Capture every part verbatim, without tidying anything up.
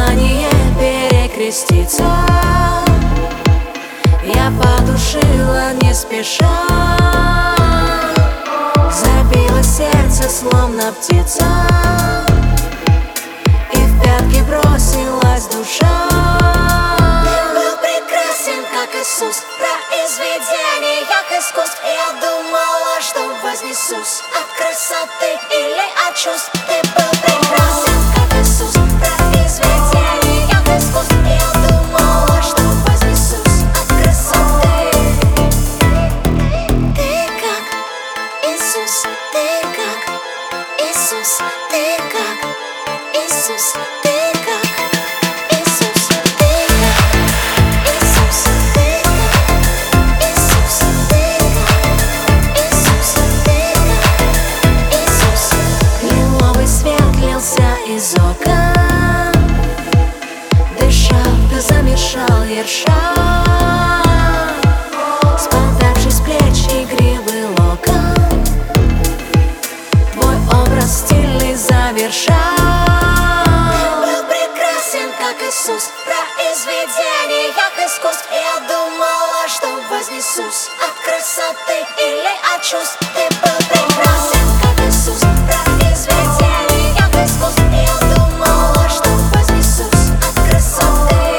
желание перекреститься я потушила не спеша. Забило сердце, словно птица, и в пятки бросилась душа. Ты был прекрасен, как Иисус, произведение искусств. Я думала, что вознесусь от красоты или от чувств. Ты был прекрасен, как Иисус, произведение искусств. Я думала, что вознесусь от красоты. Ты как Иисус, ты как Иисус, ты как Иисус, ты как Иисус, ты как Иисус, ты как Иисус, ты как Иисус, ты как Иисус. Лиловый свет лился из окон, дышал, ты замешал ерша. Спадавший с плеч игривый локон, твой образ стильный завершал. Ты был прекрасен, как Иисус, произведение искусств. Я думала, что вознесусь от красоты или от чувств. Ты был прекрасен, как Иисус, произведение искусств. Я думала, что вознесусь от красоты.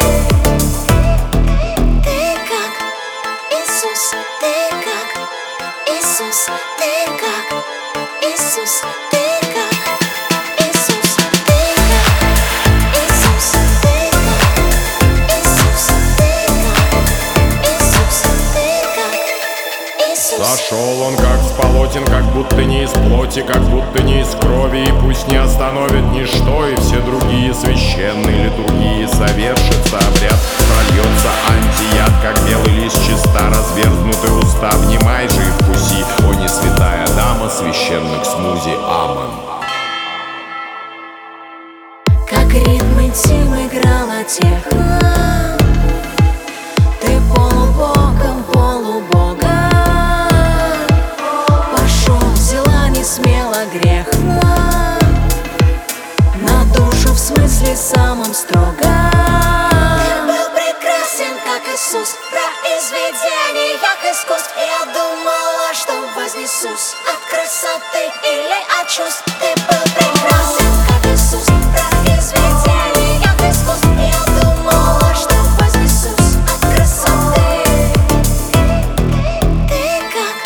Ты как Иисус, ты как Иисус, ты как Иисус, ты как Иисус, ты как Иисус, ты как Иисус, ты как Иисус, ты как Иисус. Зашел он как с полотен, как будто не из плоти, как будто не из крови. И пусть не остановит ничто, и все другие священные литургии. Совершится обряд, прольется антияд, как белый лист чиста, разверзнутые уста. Внимай же и вкуси, о не святая дама, священных смузи, аман. Как ритм интим играла техно, ты полубогом, полубога. Пошел, взяла не смело грех на душу, в смысле самом строго. Ты был прекрасен, как Иисус, произведение искусств. Я думала, что вознесусь от красоты или от чувств. Ты был прекрасен.